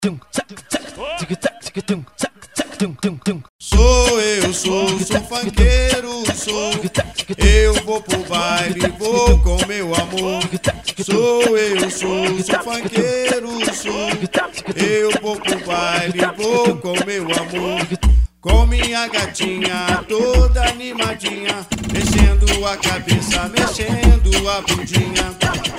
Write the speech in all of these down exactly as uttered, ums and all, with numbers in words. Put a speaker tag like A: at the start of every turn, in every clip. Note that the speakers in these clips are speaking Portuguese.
A: Sou eu, sou, sou funkeiro, sou. Eu vou pro baile, vou com meu amor. Sou eu, sou, sou funkeiro, sou. Eu vou pro baile, vou com meu amor. Com minha gatinha toda animadinha, mexendo a cabeça, mexendo a bundinha.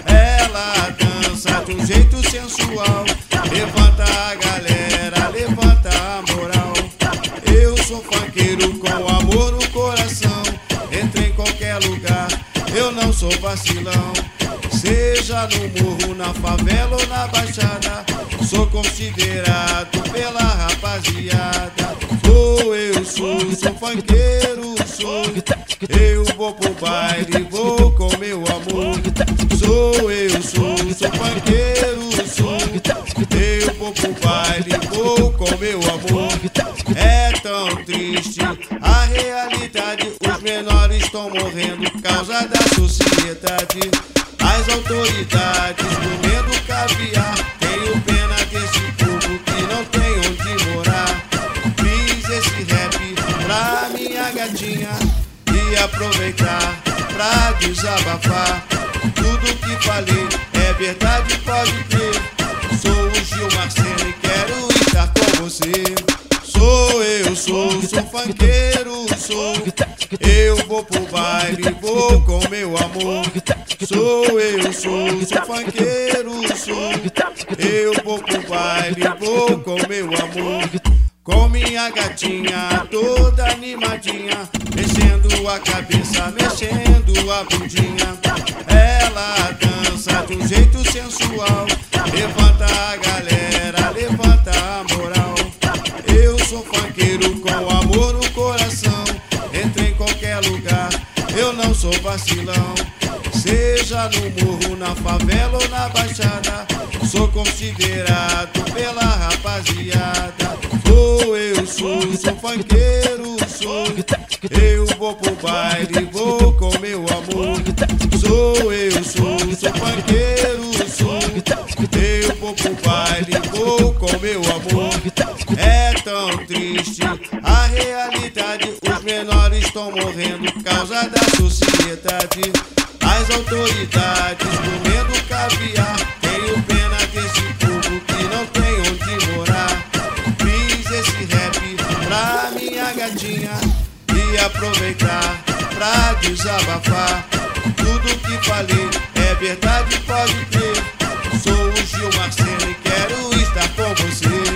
A: Ela dança de um jeito sensual, levanta a galera, levanta a moral. Eu sou funkeiro com amor no coração, entre em qualquer lugar, eu não sou vacilão. Seja no morro, na favela ou na baixada, sou considerado pela rapaziada. Sou eu, sou, sou funkeiro, sou. Eu vou pro baile, vou com meu amor. Sou eu, sou, sou funkeiro, sou. Eu vou pro baile, vou com meu amor. É tão triste a realidade, os menores estão morrendo por causa da sociedade. As autoridades comendo caviar, tenho pena desse povo que não tem onde morar. Fiz esse rap pra minha gatinha e aproveitar pra desabafar. Tudo que falei é verdade, pode crer. Sou o Gil Marcelo e quero estar com você. Sou eu, sou, sou funkeiro, sou. Eu vou pro baile, vou com meu amor. Sou eu, sou, sou funkeiro, sou. Eu vou pro baile, vou com meu amor. Com minha gatinha toda animadinha, mexendo a cabeça, mexendo a bundinha. Ela dança de um jeito sensual, levanta a galera, levanta a moral. Eu sou funkeiro com amor no coração, entre em qualquer lugar, eu não sou vacilão. Seja no morro, na favela ou na baixada, sou considerado pela rapaziada. Sou eu, sou, sou funkeiro, sou. Eu vou pro baile, vou com meu amor. Sou eu, sou, sou funkeiro, sou. Eu vou pro baile, vou com meu amor. É tão triste a realidade, os menores estão morrendo por causa da sociedade. As autoridades comendo caviar, tenho pena desse povo que não tem onde morar. Fiz esse rap pra minha gatinha e aproveitar pra desabafar. Tudo que falei é verdade, pode crer. Sou o Gil Marcelo e quero estar com você.